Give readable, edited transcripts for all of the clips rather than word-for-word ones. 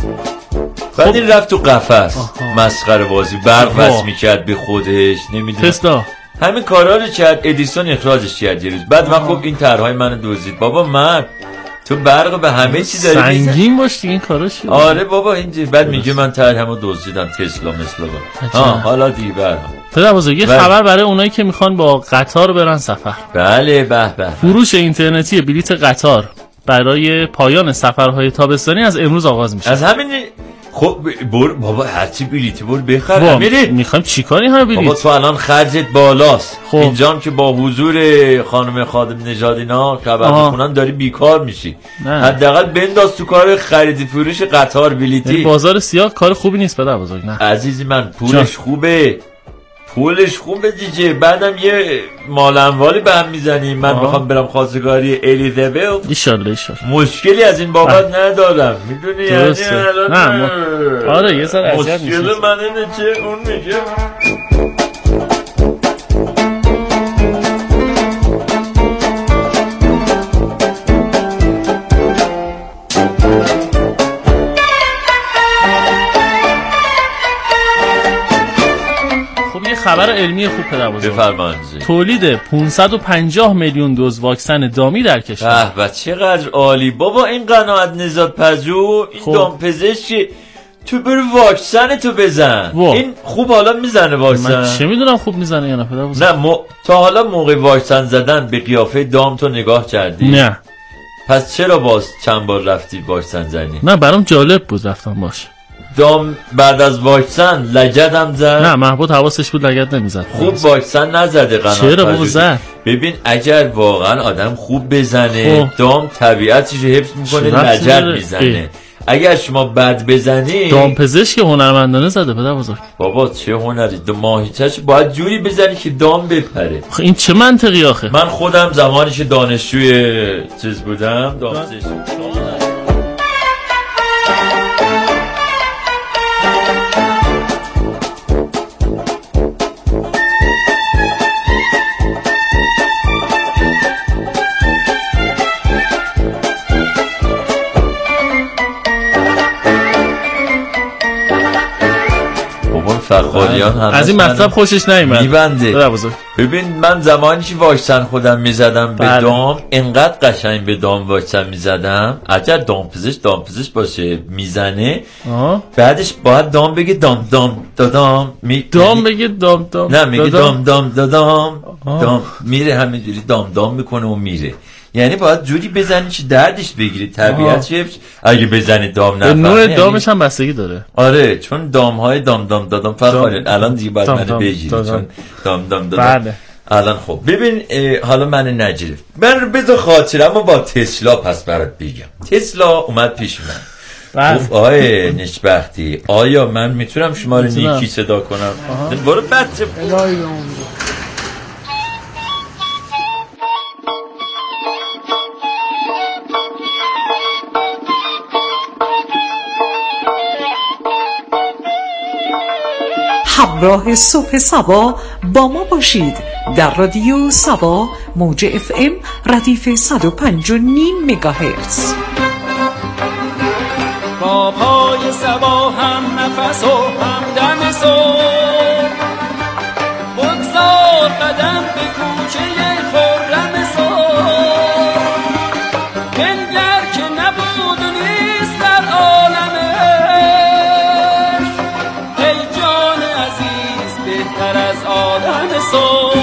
بعد این رفت تو قفس مسخره بازی، برق وصل میکرد به خودش، نمیدونم تسلا همین کارا رو کرد. ادیسون اخراجش کرد یه روز. بعد من خب این طرحهای منو دزدید. بابا من تو برق به همه چی داری سنگین باش دیگه این کارا شد. آره بابا اینجوری. بعد میگه من طرحمو دزدیدم تسلا مثلا. حالا دیگه پدر بزرگ خبر برای اونایی که میخوان با قطار برن سفر. بله به فروش اینترنتی بلیت قطار برای پایان سفرهای تابستانی از امروز آغاز میشه. از همین خب بابا هرچی بلیتی بخر. میخوایم چیکاری همه بلیت؟ بابا تو الان خرجت بالاست. اینجام که با حضور خانم خادم نژاد اینا خبر میخونن داری بیکار میشی. حداقل بنداز تو کار خرید فروش قطار بلیتی. بازار سیاه کار خوبی نیست پدر بزرگ. نه عزیزی من پولش خوبه دیگه. بعدم یه مال اموالی به هم میزنیم. من میخوام برم خواستگاری الیزابت. ایشالله مشکلی از این بابت ندارم میدونی. یعنی آره یه سر اذیت میشه. مشکل من اینه که اون میگه خبر علمی خوب پدر بزرگ. بفرمایید. تولید 550 میلیون دوز واکسن دامی در کشور. به چقدر عالی بابا. این قناعت نزاد پژوه این دامپزشک تو برو واکسن تو بزن. این خوب حالا میزنه واکسن. من چه میدونم خوب میزنه یا نه پدر بزرگ. نه تا حالا موقع واکسن زدن به قیافه دام تو نگاه کردی؟ نه. پس چرا باز چند بار رفتی واکسن زنی؟ نه برام جالب بود رفتم باشه. دام بعد از واکسن لگدم زد؟ نه محبوب حواسش بود لگد نمیزد. خوب واکسن نزده قناعت. چرا بابا زد؟ ببین اگر واقعا آدم خوب بزنه دام طبیعتش رو حفظ میکنه لگد میزنه. اگر شما بد بزنی دام پزشک هنرمندانه زده پدر بزرگ. بابا چه هنری ماهیچه‌ش باید جوری بزنی که دام بپره. این چه منطقی آخه؟ من خودم زمانی که دانشجوی چیز بودم دام پزشک فخاریان از این مطلب خوشش نمیاد میبنده. ببین من زمانی که واکسن خودم میزدم به دام انقدر قشنگ به دام واکسن میزدم. اگر دام پزشک باشه میزنه بعدش باید دام بگه دام دام دادام دام بگه دام دام نه میگه دام دام دادام دام میره همینجوری دام دام میکنه و میره. یعنی باید جوری بزنی که دردش بگیری طبیعت شفت. اگه بزنی دام نفهمه نوع دامش هم بستگی داره. آره چون دام های دام دام دادم فقط الان دیگه باید منو بگیری چون دام دام دادم. الان خب ببین حالا من نجرف من بذار خاطرمو با تسلا پس برات بگم. تسلا اومد پیش من گفت آقای نشبختی آیا من میتونم شما رو نیکی صدا کنم؟ برو بچه همراه صبح سبا با ما باشید در رادیو سبا موج FM ردیف 105.5 مگاهرتز. با پای سبا هم نفس و هم دم صبح بگذار قدم به کوچه خرم صبح. بنگر که نبود و نیست در عالمش ای جان عزیز بهتر از آدم صبح.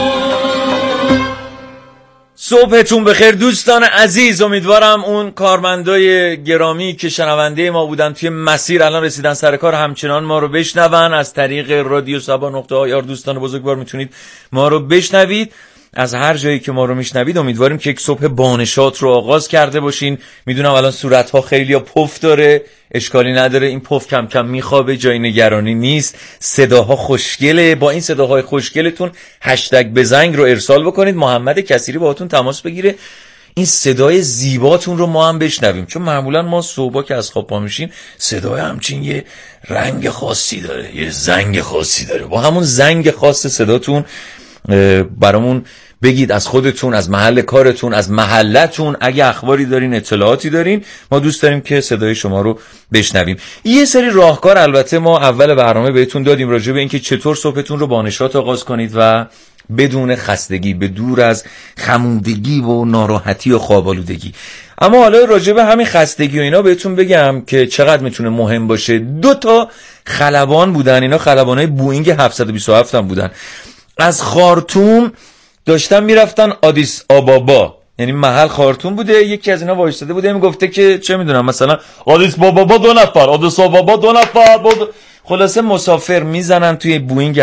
صبحتون بخیر دوستان عزیز. امیدوارم اون کارمندای گرامی که شنونده ما بودن توی مسیر الان رسیدن سر کار همچنان ما رو بشنون. از طریق رادیو سبا .ir دوستان بزرگوار میتونید ما رو بشنوید. از هر جایی که ما رو میشنوید امیدواریم که یک صبح بانشات رو آغاز کرده باشین. میدونم الان صورتها خیلی پف داره، اشکالی نداره، این پف کم کم میخوابه، جای نگرانی نیست. صداها خوشگله. با این صداهای خوشگلتون هشتگ بزنگ رو ارسال بکنید، محمد کثیری باهاتون تماس بگیره، این صدای زیباتون رو ما هم بشنویم. چون معمولا ما صبح که از خواب پا میشیم صدای همچین یه رنگ خاصی داره، یه زنگ خاصی داره. با همون زنگ خاص صداتون برامون بگید از خودتون، از محل کارتون، از محلتون. اگه اخباری دارین، اطلاعاتی دارین، ما دوست داریم که صدای شما رو بشنویم. یه سری راهکار البته ما اول برنامه بهتون دادیم راجع به اینکه چطور صبحتون رو با نشاط آغاز کنید و بدون خستگی، به دور از خمودگی و ناراحتی و خواب‌آلودگی. اما حالا راجع به همین خستگی و اینا بهتون بگم که چقدر میتونه مهم باشه. 2 خلبان بودن، اینا خلبانای بوئینگ 727 هم بودن، از خارتوم داشتن میرفتن آدیس آبابا، یعنی محل خارتوم بوده. یکی از اینا وایستاده بوده میگفته که چه میدونم مثلا آدیس بابا 2 نفر، آدیس آبابا 2 نفر بود. خلاصه مسافر میزنن توی بوئینگ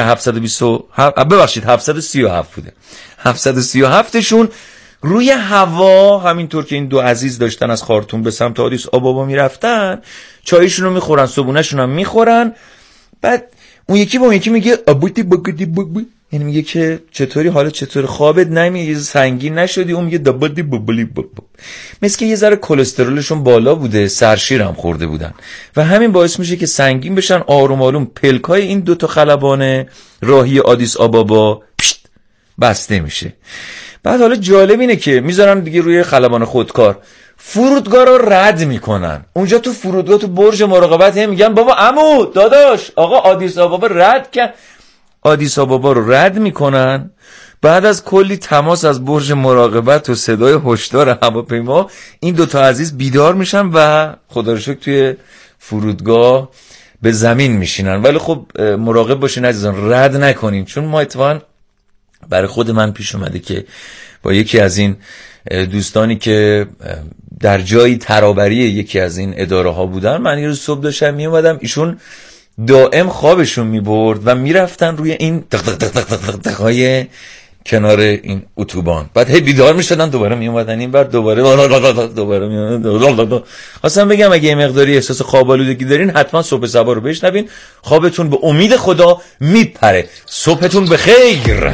737 بوده، 737شون روی هوا. همینطور که این 2 عزیز داشتن از خارتوم به سمت آدیس آبابا میرفتن، چایشون رو میخورن، صبحونه‌شون هم میخورن. بعد اون یکی با اون یکی میگه ابوتی بگدی بگی، یعنی میگه که چطوری حالا، چطور خوابت نمیاد، سنگین نشدی؟ اون میگه دبادی ببلی بب. مثل که یه ذره کلسترولشون بالا بوده، سرشیر هم خورده بودن و همین باعث میشه که سنگین بشن. آروم آروم پلکای این 2 خلبان راهی آدیس آبابا بسته میشه. بعد حالا جالب اینه که میذارن دیگه روی خلبان خودکار، فرودگاه رو رد میکنن. اونجا تو فرودگاه، تو برج مراقبت هم میگن بابا عمو داداش آقا آدیس آبابا رد کرد. آدیس آبابا رو رد میکنن. بعد از کلی تماس از برج مراقبت و صدای هشدار هواپیما، این 2 عزیز بیدار میشن و خدا رو شکر توی فرودگاه به زمین میشینن. ولی خب مراقب باشین عزیزان، رد نکنین، چون ما اتفاقا برای خود من پیش اومده که با یکی از این دوستانی که در جایی ترابری یکی از این اداره ها بودن، من یه روز صبح داشتم می اومدم، ایشون دائم خوابشون می برد و می رفتن روی این های کنار این اتوبان. بعد هی بیدار می شدن، دوباره می اومدن این بر، دوباره می اومدن. خواستم بگم اگه یه مقداری احساس خواب‌آلودگی دارین، حتما صبح صبا رو بشنوین، خوابتون به امید خدا میپره. صبحتون بخیر.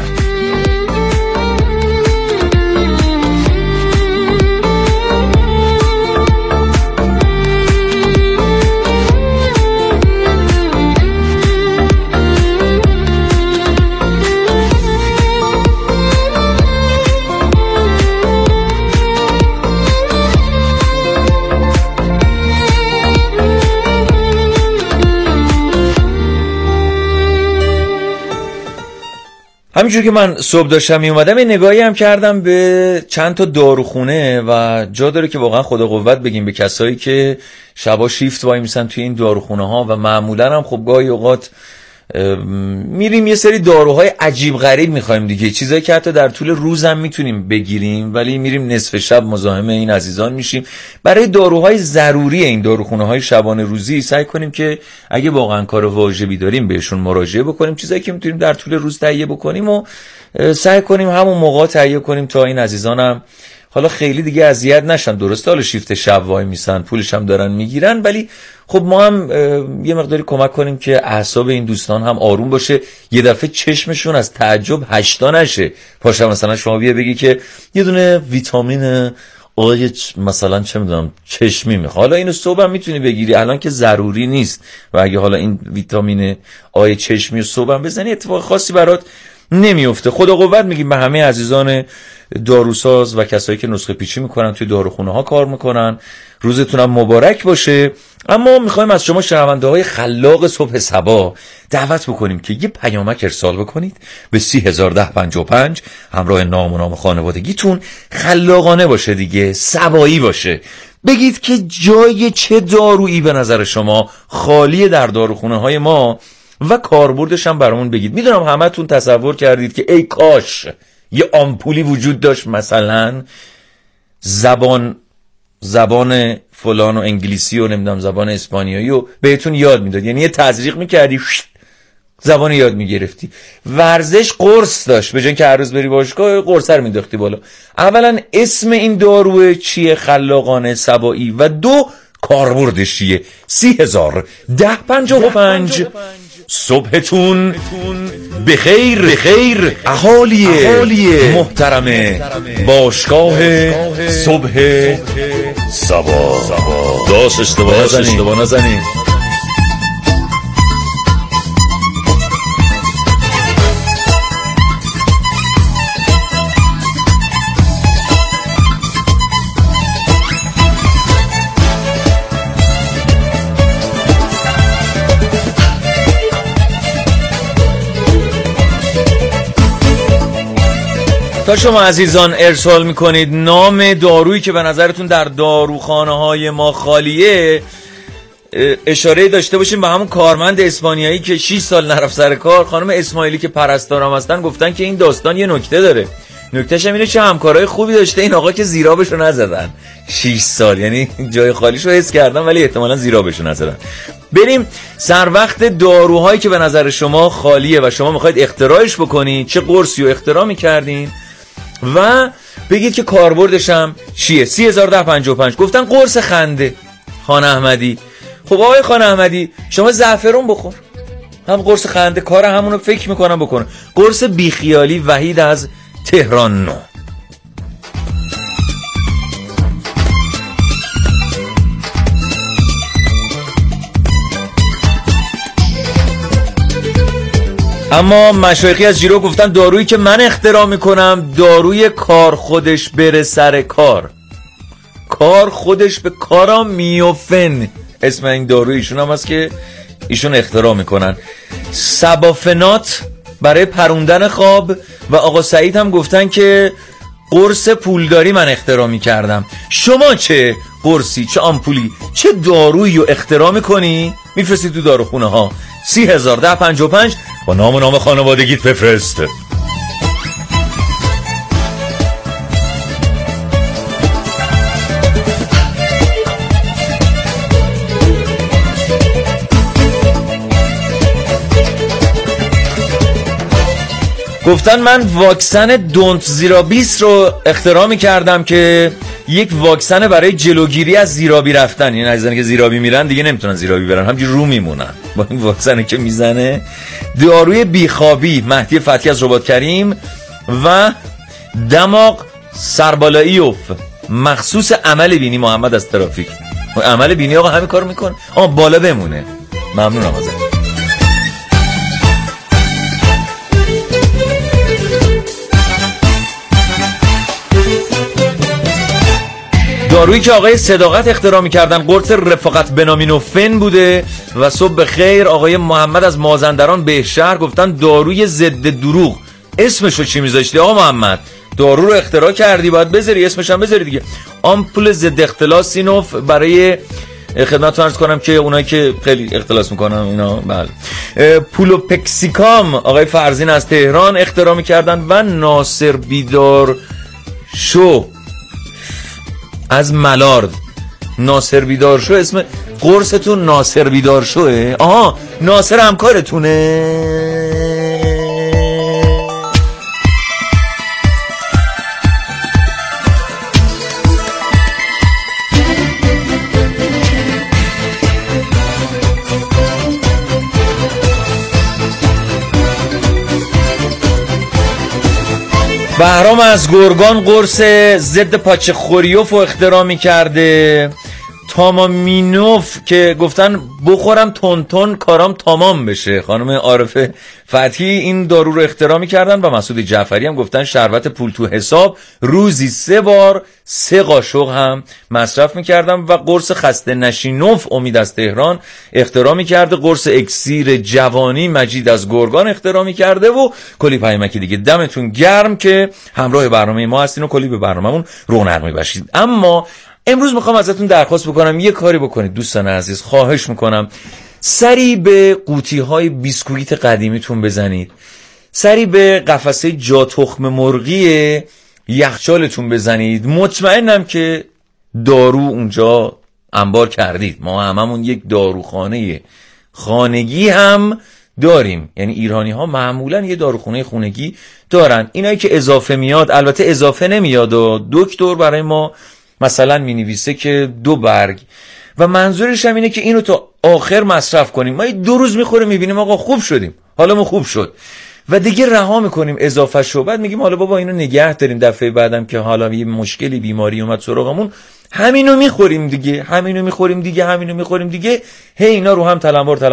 همینجور که من صبح داشتم می اومدم، یه نگاهی هم کردم به چند تا داروخونه و جا داره که واقعا خدا قوت بگیم به کسایی که شبا شیفت وای میسن توی این داروخونه ها و معمولا هم خب گاهی اوقات میریم یه سری داروهای عجیب غریب میخوایم دیگه، چیزایی که حتی در طول روز هم میتونیم بگیریم ولی میریم نصف شب مزاحم این عزیزان میشیم. برای داروهای ضروری این داروخونه های شبانه روزی سعی کنیم که اگه واقعا کار واجبی داریم بهشون مراجعه بکنیم، چیزایی که میتونیم در طول روز تهیه بکنیم و سعی کنیم همون موقع تهیه کنیم تا این عزیزانم حالا خیلی دیگه اذیت نشن. درسته حالا شیفت شب وای میسن، پولش هم دارن میگیرن، ولی خب ما هم یه مقداری کمک کنیم که اعصاب این دوستان هم آروم باشه، یه دفعه چشمشون از تعجب 8 نشه. پاشا مثلا شما بگی که یه دونه ویتامین آی مثلا چه میدونم چشمی میخواد، حالا اینو صبح هم میتونی بگیری، الان که ضروری نیست، و اگه حالا این ویتامین آی چشمی رو صبح هم بزنی اتفاق خاصی برات نمیفته. خدا قوت میگیم به همه عزیزان داروساز و کسایی که نسخه پیچی میکنن توی داروخونه ها کار میکنن، روزتون هم مبارک باشه. اما میخوایم از شما شنونده های خلاق صبح صبا دعوت بکنیم که یه پیامک ارسال بکنید به 301055 همراه نام و نام خانوادگیتون. خلاقانه باشه دیگه، صبایی باشه. بگید که جای چه دارویی به نظر شما خالیه در داروخونه های ما و کاربردش هم برامون بگید. میدونم همتون تصور کردید که ای کاش یه آمپولی وجود داشت مثلا زبان فلان و انگلیسی و نمیدونم زبان اسپانیایی و بهتون یاد میداد، یعنی یه تزریق میکردی زبان یاد میگرفتی. ورزش قرص داشت، به جای که هر روز بری باشگاه قرص رو مینداختی بالا. اولا اسم این دارو چیه؟ خلاقانه صبایی. و 2 کاربردش چیه؟ 301055 صبحتون بخیر اهالی محترم باشگاه صبح صبا. داش اشتباه نزنید. تا شما عزیزان ارسال میکنید نام دارویی که به نظرتون در داروخانه های ما خالیه، اشاره داشته باشیم به همون کارمند اسپانیایی که 6 سال نرفت سر کار. خانم اسماعیلی که پرستارم هستن گفتن که این داستان یه نکته داره. نکتهش هم اینه چه همکارای خوبی داشته این آقا که زیرابشو نزدن 6 سال، یعنی جای خالیشو حس کردن ولی احتمالاً زیرابشو نزدن. بریم سر وقت داروهایی که به نظر شما خالیه و شما میخواید اختراعش بکنید، چه قرصی رو اختراع میکردین و بگید که کاربردش هم چیه. 301055 گفتن قرص خنده. خان احمدی، خب آقای خان احمدی شما زعفرون بخور، هم قرص خنده کار همونو فکر میکنم بکنه. قرص بیخیالی وحید از تهران نو. اما مشایخی از جیرو گفتن دارویی که من اختراع میکنم داروی کار خودش بره سر کار، کار خودش به کارا میوفن، اسم این داروی ایشون هم هست که ایشون اختراع میکنن. سبافنات برای پروندن خواب و آقا سعید هم گفتن که قرص پولداری من اختراع میکردم. شما چه قرصی، چه آمپولی، چه دارویی رو اختراع میکنی میفرستی تو داروخونه ها؟ 301055 با نام خانوادگیت بفرست. گفتن من واکسن دونت زیرابیس رو اختراع می‌کردم که یک واکسن برای جلوگیری از زیرابی رفتن. این عزیزانی که زیرابی میرن دیگه نمیتونن زیرابی برن، همینجوری رو میمونن با این واکسنی که میزنه. داروی بیخوابی مهدی فتحی از رباط کریم و دماغ سربالاییوف مخصوص عمل بینی محمد از ترافیک. عمل بینی آقا همین کارو میکنه، بالا بمونه. ممنونم ازت. دارویی که آقای صداقت اختراع می‌کردن قرص رفاقت بنامینوفن بوده. و صبح بخیر آقای محمد از مازندران بهشهر گفتن داروی ضد دروغ. اسمشو چی میذاشتی آقا محمد؟ دارو رو اختراع کردی باید بذاری اسمش هم بذاری دیگه. آمپول ضد اختلاس سینوف برای خدمتتون عرض کنم که اونایی که خیلی اختلاس میکنن اینا. بله. پولوپکسیکام آقای فرزین از تهران اختراع می‌کردن و ناصر بیدار شو از ملارد. ناصر بیدار شو اسم قرصتون ناصر بیدار شوه؟ آها ناصر همکارتونه. بهرام از گرگان قرص ضد پاچه خوریوف رو اختراع می‌کرده. تامامینوف که گفتن بخورم تون کارام تمام بشه. خانم عارفه فتحی این دارو رو اختراع می‌کردن و مسعود جعفری هم گفتن شربت پول تو حساب روزی 3 بار 3 قاشق هم مصرف می‌کردم. و قرص خسته نشینوف امید از تهران اختراع می‌کرده. قرص اکسیر جوانی مجید از گرگان اختراع می‌کرده و کلی پیامکی دیگه. دمتون گرم که همراه برنامه ما هستین و کلی به برنامه‌مون رونق می‌بخشید. اما امروز میخوام ازتون درخواست بکنم یه کاری بکنید دوستان عزیز، خواهش میکنم سری به قوطی های بیسکویت قدیمیتون بزنید، سری به قفسه جا تخم مرغی یخچالتون بزنید. مطمئنم که دارو اونجا انبار کردید. ما هممون یک داروخانه خانگی هم داریم، یعنی ایرانی ها معمولا یه داروخانه خانگی دارن. اینایی که اضافه میاد، البته اضافه نمیاد و دکتر برای ما مثلا می نویسه که 2 برگ و منظورش هم اینه که اینو تا آخر مصرف کنیم. ما 2 روز میخوریم میبینیم آقا خوب شدیم، حالا ما خوب شد و دیگه رها میکنیم اضافه شو. بعد میگیم حالا بابا اینو نگه داریم، دفعه بعدم که حالا یه مشکلی بیماری اومد سراغمون همینو میخوریم دیگه، همینو میخوریم دیگه. هی اینا رو هم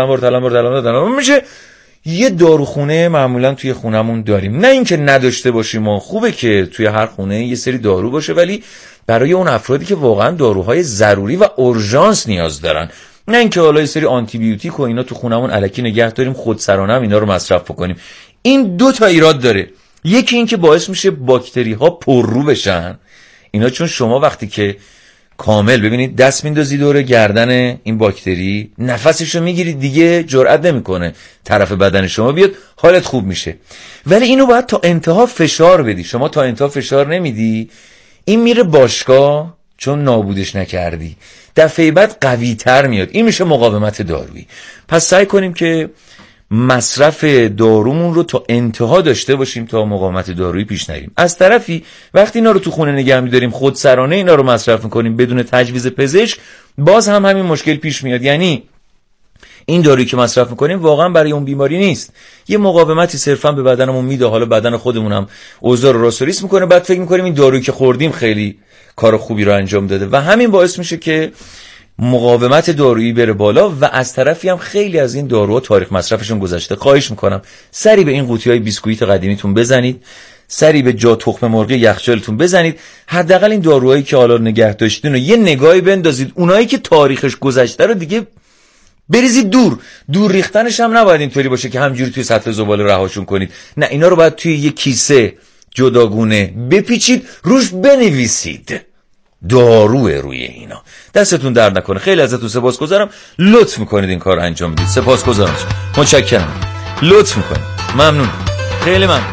تلمبار میشه. یه داروخونه معمولا توی خونمون داریم، نه اینکه نداشته باشیم و خوبه که توی هر خونه یه سری دارو باشه، ولی برای اون افرادی که واقعا داروهای ضروری و اورژانس نیاز دارن، نه اینکه حالا یه سری آنتی بیوتیک و اینا تو خونمون الکی نگه داریم خودسرانه هم اینا رو مصرف بکنیم. این 2 تا ایراد داره. یکی این که باعث میشه باکتری ها پررو بشن اینا، چون شما وقتی که کامل ببینید دست میندازی دور گردن این باکتری، نفسشو میگیرید دیگه جرئت نمیکنه طرف بدن شما بیاد، حالت خوب میشه. ولی اینو باید تا انتها فشار بدی. شما تا انتها فشار نمیدی، این میره باشگاه، چون نابودش نکردی دفعه بعد قوی تر میاد. این میشه مقاومت دارویی. پس سعی کنیم که مصرف دارومون رو تا انتها داشته باشیم تا مقاومت دارویی پیش نریم. از طرفی وقتی اینا رو تو خونه نگه می‌داریم، خودسرانه اینا رو مصرف می‌کنیم بدون تجویز پزشک، باز هم همین مشکل پیش میاد. یعنی این دارویی که مصرف می‌کنیم واقعا برای اون بیماری نیست، یه مقاومتی صرفا به بدنمون میده، حالا بدن خودمون هم اوضاع رو راستوریس می‌کنه، بعد فکر می‌کنیم این دارویی که خوردیم خیلی کار خوبی رو انجام داده و همین باعث میشه که مقاومت دارویی بره بالا. و از طرفی هم خیلی از این داروها تاریخ مصرفشون گذشته. خواهش میکنم سری به این قوطی‌های بیسکویت قدیمیتون بزنید، سری به جا تخم مرغ یخچالتون بزنید، حداقل این داروهایی که حالا نگه داشتین رو یه نگاهی بندازید. اونایی که تاریخش گذشته رو دیگه بریزید دور ریختنش هم نباید اینطوری باشه که همجوری توی سطل زباله رهاشون کنید. نه، اینا رو باید توی یه کیسه جداگونه بپیچید، روش بنویسید داروه روی اینا. دستتون درد نکنه. خیلی ازتون سپاسگزارم، لطف میکنید این کار رو انجام بدید. سپاسگزارم، متشکرم، لطف میکنید، ممنون، خیلی ممنون.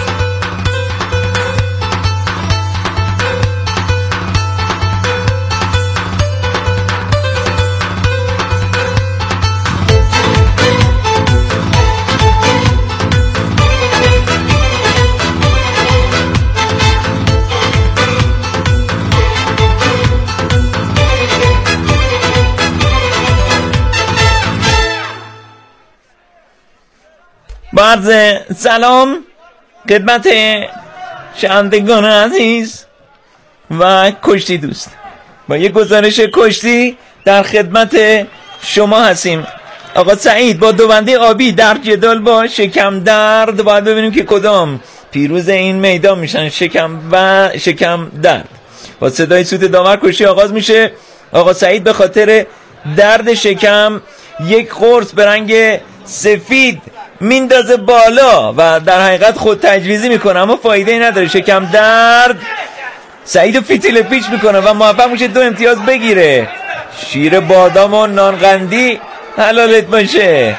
بعد سلام خدمت شنوندگان عزیز و کشتی دوست، با یک گزارش کشتی در خدمت شما هستیم. آقا سعید با دوبنده آبی در جدال با شکم درد، باید ببینیم که کدام پیروز این میدان میشن، شکم و شکم درد. با صدای سوت داور کشتی آغاز میشه. آقا سعید به خاطر درد شکم یک قرص به رنگ سفید میندازه بالا و در حقیقت خود تجویزی میکنه، اما فایده ای نداره. شکم درد سعیدو فیتیل پیچ میکنه و موفق میشه 2 امتیاز بگیره. شیر بادام و نانقندی حلالت باشه.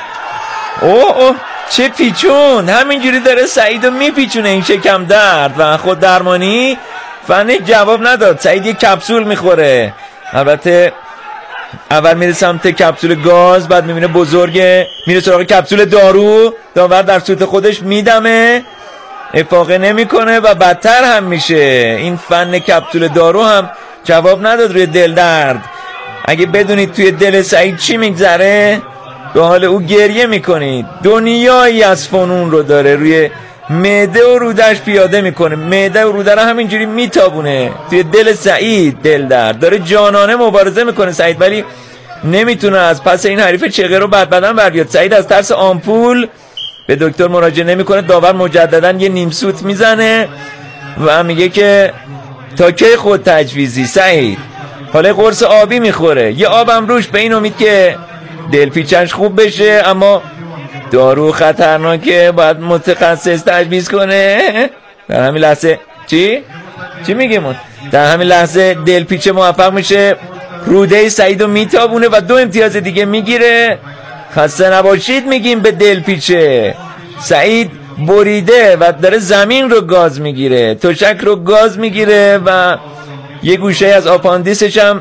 اوه چه پیچون، همینجوری داره سعیدو میپیچونه این شکم درد و خود درمانی فنش جواب نداد. سعید یک کپسول میخوره، البته اول میره سمت کپسول گاز، بعد میبینه بزرگه، میره سراغ کپسول دارو، داور در سوت خودش میدمه، افاقه نمیکنه و بدتر هم میشه. این فن کپسول دارو هم جواب نداد روی دل درد. اگه بدونید توی دل سعید چی میگذره، به حال او گریه میکنید. دنیایی از فنون رو داره، روی معده و رودش پیاده میکنه، معده و روده رو همینجوری میتابونه. توی دل سعید دل درد داره، جانانه مبارزه میکنه سعید، ولی نمیتونه از پس این حریف چغه رو بد بدن بر بیاد. سعید از ترس آمپول به دکتر مراجعه نمیکنه. داور مجددا یه نیم سوت میزنه و میگه که تا کی خود تجویزی سعید؟ حالا قرص آبی میخوره، یه آبم روش، به این امید که دلپیچش خوب بشه، اما دارو خطرناکه، باید متخصص تجویز کنه. در همین لحظه چی میگیم؟ در همین لحظه دلپیچه موفق میشه روده سعیدو میتابونه و 2 امتیاز دیگه میگیره. خسته نباشید میگیم به دلپیچه. سعید بریده و داره زمین رو گاز میگیره، تشک رو گاز میگیره و یه گوشه از آپاندیسش هم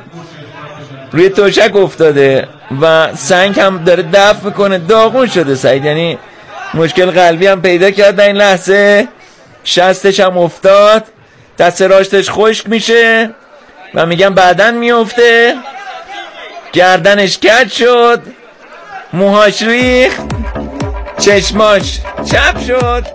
روی تشک افتاده و سنگ هم داره دفع میکنه. داغون شده سعید، یعنی مشکل قلبی هم پیدا کرد در این لحظه. شستش هم افتاد، دست راستش خشک میشه و میگم بعدن میفته. گردنش کج شد، موهاش ریخت، چشماش چپ شد.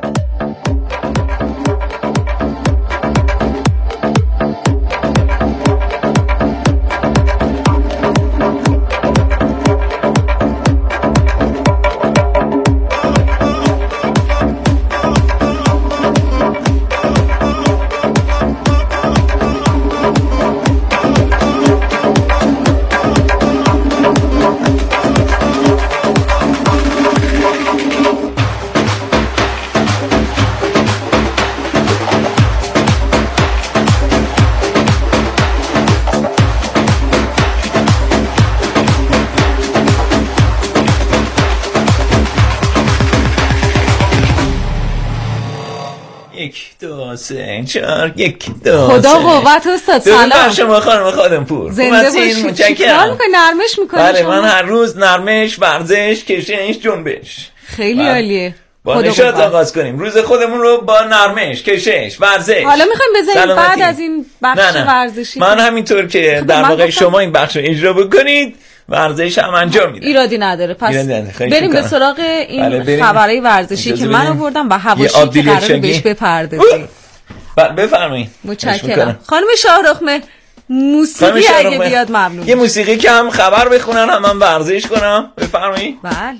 1 2 3 4 1 2 خدا قوت استاد. سلام بر شما خانم خادمپور. زنده باشید. چیکار می‌کنی؟ نرمش می‌کنی؟ بله من هر روز نرمش، ورزش، کشش، جنبش. خیلی عالیه. با نشاط آغاز کنیم روز خودمون رو با نرمش، کشش، ورزش. حالا می‌خوایم بزنیم بعد از این بخش ورزشی. من همینطور که در واقع شما این بخش رو اجرا بکنید ورزش هم انجام میدم. ایرادی نداره. پس بریم به سراغ این خبرهای ورزشی که من آوردم و حواشی که قراره بهش بپردازیم. بفرمایید. متشکرم. خانم شاهرخ موسیقی اگه بیاد ممنون. یه موسیقی که هم خبر بخونن هم من ورزش کنم. بفرمایید. بله.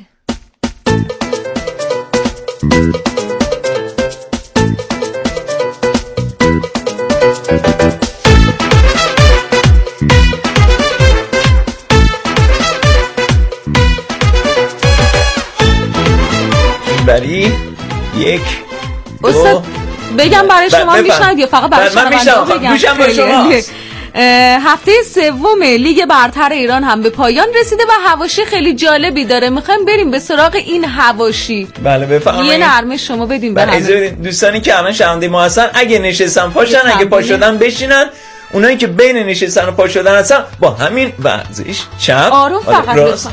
بری 1 استاد بگم برای شما میشنوید یا فقط برای شما بگم؟ هفته سوم لیگ برتر ایران هم به پایان رسیده و حواشی خیلی جالبی داره. میخوایم بریم به سراغ این حواشی. بله بفرمایید. یه نرمه شما بدیم به همه دوستانی که الان شنونده ما هستن اگه نشستن پاشن، اگه پا شدن بشینن. اونایی که بین نشستن و پا شدن هستن با همین ورزش چپ آروم فقط راست.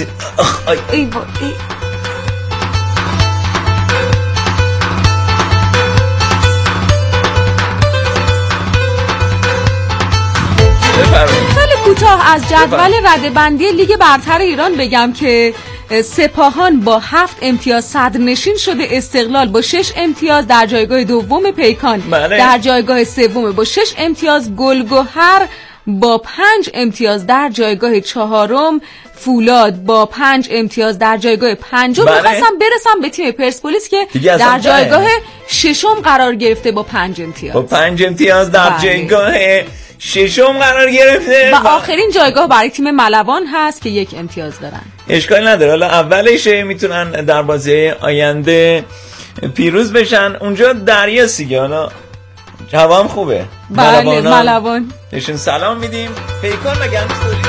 خیلی کوتاه از جدول رده‌بندی لیگ برتر ایران بگم که سپاهان با 7 امتیاز صدرنشین شده، استقلال با 6 امتیاز در جایگاه دوم، پیکان در جایگاه سوم با 6 امتیاز، گلگهر با 5 امتیاز در جایگاه چهارم، فولاد با 5 امتیاز در جایگاه پنجم. می‌خواستم برسم به تیم پرسپولیس که در جایگاه ششم قرار گرفته با 5 امتیاز. با 5 امتیاز در جایگاه ششم قرار گرفته و آخرین جایگاه برای تیم ملوان هست که 1 امتیاز دارن. اشکالی نداره، حالا اولشه میتونن در بازی آینده پیروز بشن. اونجا دریا سیگه، حالا هوا هم خوبه. بله ملوان نشون سلام میدیم. پیکان و گندوسوری.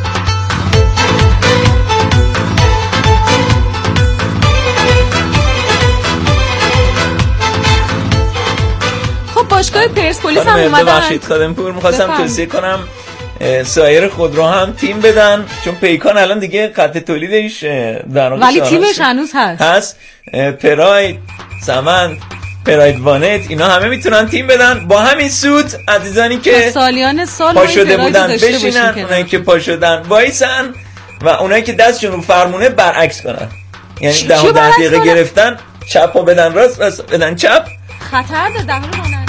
باشگاه پرسپولیس هم اومدن. ببخشید خادمپور، می‌خواستم توصیه کنم سایر خودرو هم تیم بدن، چون پیکان الان دیگه خط تولیدش در واقع ولی تیمش هنوز هست. پراید، سمند، پراید وانت، اینا همه میتونن تیم بدن. با همین سود عزیزانی که سالیان سال پا شده بودن بشینن، اونایی که پا شدن وایسن و اونایی که دستشون رو فرمونه برعکس کنن. یعنی 10 دقیقه گرفتن، چپو بدن راست، راست بدن چپ. خطر داره دهن راننده.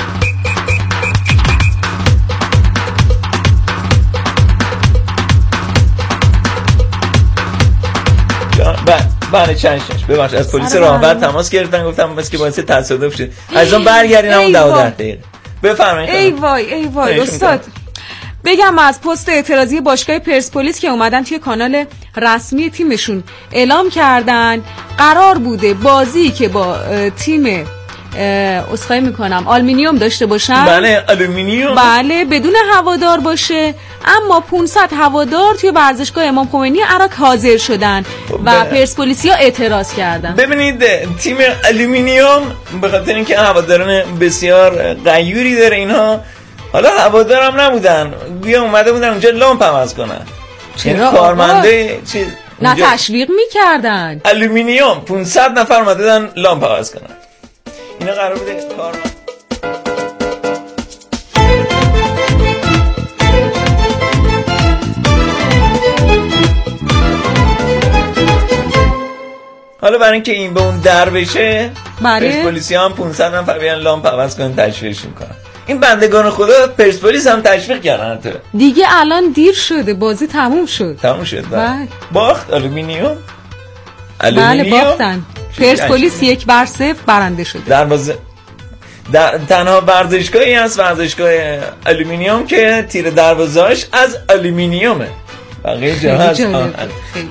بله چند شش ببخشید از پلیس راهبر تماس گرفتن، گفتم بس که باعث تصادف شد. ازون برگردین همون 10 دقیقه. بفرمایید. ای وای استاد. بگم از پست اعتراضی باشگاه پرسپولیس که اومدن توی کانال رسمی تیمشون اعلام کردن قرار بوده بازی که با تیم اسخای میکنم آلومینیوم داشته باشن. بله آلومینیوم. بله بدون هوادار باشه، اما 500 هوادار توی ورزشگاه امام خمینی عراق حاضر شدن و پرسپولیسیا اعتراض کردن. ببینید تیم آلومینیوم به خاطر اینکه هواداران بسیار غیوری داره اینها، حالا هوادارم نبودن، بیا اومده بودن اونجا لامپ عوض کنن. چرا کارمنده نه تشویق میکردن. آلومینیوم 500 نفر اومده بودن لامپ عوض کنن. اینا قرار بوده کارمند. حالا برای اینکه این به اون در بشه پرسپولیسی هم 500 نفر بیان لامپ عوض کنن تشویقش میکنن. این بندگان خدا پرسپولیس هم تشویق کردن دیگه. الان دیر شده، بازی تموم شد. بله. باخت آلومینیوم. بله باختن. پرسپولیس 1-0 برنده شده. در تنها ورزشگاهی هست ورزشگاه آلومینیوم که تیر دروازه‌اش از آلومینیومه. بقیه جاها از آهن. خیلی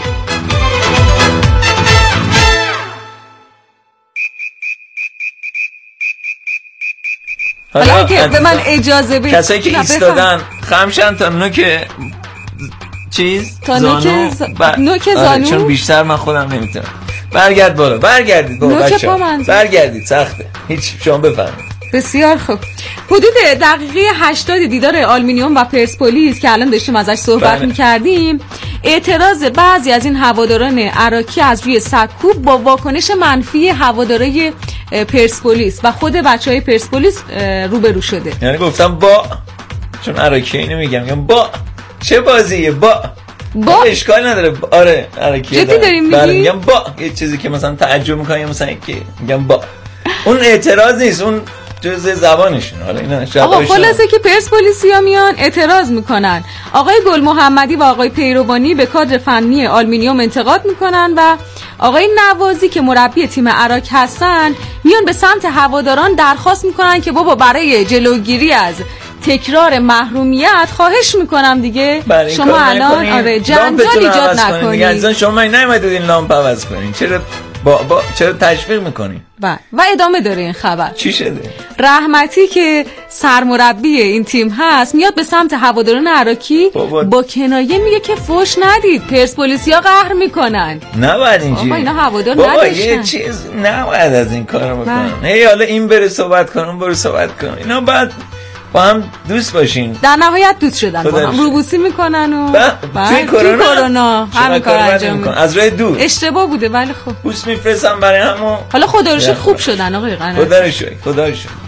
حالا که به من اجازه بدید کسایی که ایستادن خمشن تا نوک چیز نوک زانو چون بیشتر من خودم نمیتونم. برگرد بالا، برگردید بابا بچه‌ها، برگردید، سخته، هیچ شما بفرمایید. بسیار خوب. حدود دقیقه 80 دیدار آلومینیوم و پرسپولیس که الان داشتیم ازش صحبت می‌کردیم، اعتراض بعضی از این هواداران عراقی از روی سکوب با واکنش منفی هوادارای پرسپولیس و خود بچهای پرسپولیس روبرو شده. یعنی گفتم با، چون عراقی اینو میگم با چه بازیه، با اشکال نداره. آره عراقی جدی داریم میگی؟ میگم با یه چیزی که مثلا تعجب می‌کنی، مثلا که میگم با، اون اعتراض نیست، اون جزء زبانشون. حالا اینا آقا خلاصه که پرسپولیسیا میان اعتراض میکنن، آقای گل محمدی و آقای پیروانی به کادر فنی آلومینیوم انتقاد میکنن و آقای نوازی که مربی تیم عراق هستن میان به سمت هواداران درخواست میکنن که بابا برای جلوگیری از تکرار محرومیت خواهش میکنم دیگه شما الان آره جنجال ایجاد نکنید دیگه. شما نیومدید این لامپ عوض کنین، چرا تشویق میکنین؟ و ادامه داره این خبر. چی شده؟ رحمتی که سرمربی این تیم هست میاد به سمت هواداران عراقی با کنایه میگه که فوش ندید، پرسپولیسیا قهر میکنن. نباید اینجوری. اینا هوادار نداشتن. یه چیز نباید از این کارو بکنن. هی حالا این بره صحبت کنن، اون بره صحبت کنن. اینا بعد با هم دوست باشین. در نهایت دوست شدن، با هم روبوسی میکنن و توی کرونا همین کار انجام میکنن. از راه دور اشتباه بوده ولی خب بوس میفرستم برای همو. حالا خدا رو شکر خوب شدن آقای قناتی. خدا رو شکر.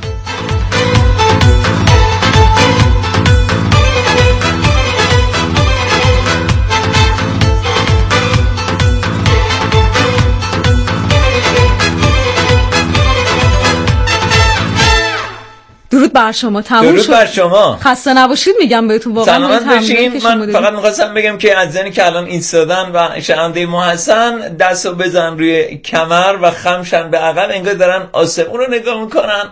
درود بر شما. تموم شد. درود بر شما. خسته نباشید میگم بهتون واقعا. سلامت باشین. من فقط می‌خواستم بگم که از زنی که الان ایستادن و شنونده محسن دستو بزن روی کمر و خمشن به عقب، انگار دارن آسمون رو نگاه میکنن.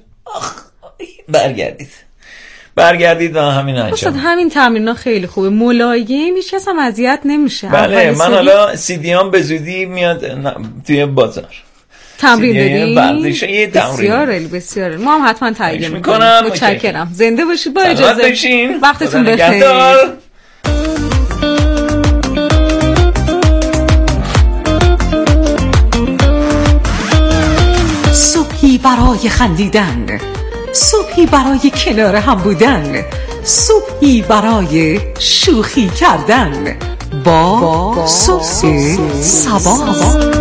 برگردید و همین انجام. همین تمرین‌ها خیلی خوبه، ملایم، هیچ کس هم اذیت نمیشه. بله من حالا سیدیام به زودی میاد توی بازار. تمرین داریم؟ یه تمرین بسیار ما هم حتما تایید میکنم. متشکرم. زنده باشید. با اجازه وقتتون بخیر. صبحی برای خندیدن، صبحی برای کنار هم بودن، صبحی برای شوخی کردن با صبح صبا.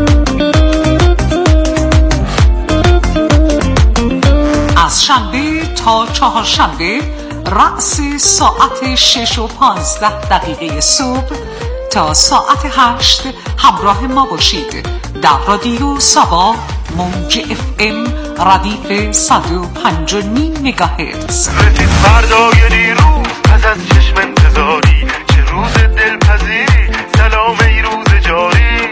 از شنبه تا چهارشنبه رأس ساعت 6:15 صبح تا ساعت 8 همراه ما باشید در رادیو سبا موج FM ردیف 105.9 مگاهرتز. رسید فردای دیروز پس از چشم انتظاری، چه روز دلپذیری، سلام ای روز جاری.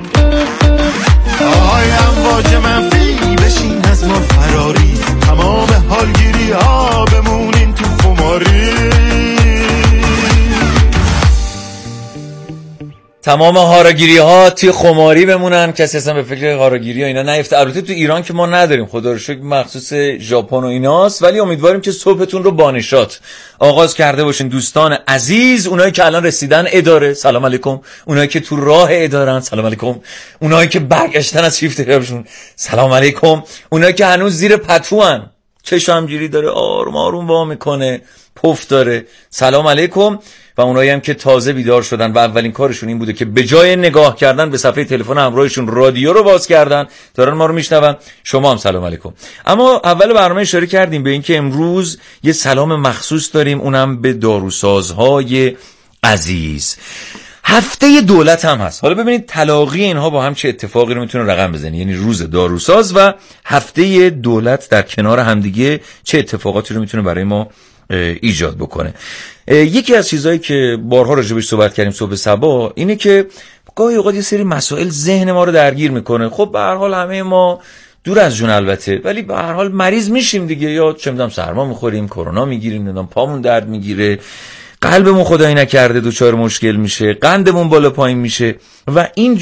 آهای امواج منفی بشین از ما فراری، تمام حالگیری ها بمونین تو خماری. تمام هاراگیری ها توی خماری بمونن، کسی اصلا به فکر هاراگیری ها اینا نیفته. البته تو ایران که ما نداریم خدا رو شکر، مخصوص ژاپن و ایناست، ولی امیدواریم که صبحتون رو با نشاط آغاز کرده باشین. دوستان عزیز، اونایی که الان رسیدن اداره سلام علیکم، اونایی که تو راه ادارن سلام علیکم، اونایی که برگشتن از شیفت رابشون سلام علیکم، اونایی که هنوز زیر پتوان، چشمگیری داره آروم آروم وا میکنه، پف داره سلام علیکم، و اونایی هم که تازه بیدار شدن و اولین کارشون این بوده که به جای نگاه کردن به صفحه تلفن همراهشون رادیو رو باز کردن، دارن ما رو میشنون، شما هم سلام علیکم. اما اول برنامه اشاره کردیم به این که امروز یه سلام مخصوص داریم، اونم به داروسازهای عزیز. هفته دولت هم هست. حالا ببینید تلاقی اینها با هم چه اتفاقی رو میتونه رقم بزنه، یعنی روز داروساز و هفته دولت در کنار همدیگه چه اتفاقاتی رو میتونه برای ما ایجاد بکنه. یکی از چیزهایی که بارها راجبش صحبت کردیم صبح صبا اینه که گاهی اوقات یه سری مسائل ذهن ما رو درگیر میکنه. خب به هر حال همه ما دور از جون البته، ولی به هر حال مریض میشیم دیگه، یا چه میدونم سرما میخوریم، کرونا میگیریم، نمیدونم پامون درد میگیره، قلبمون خدایی نکرده دچار مشکل میشه، قندمون بالا پایین میشه و این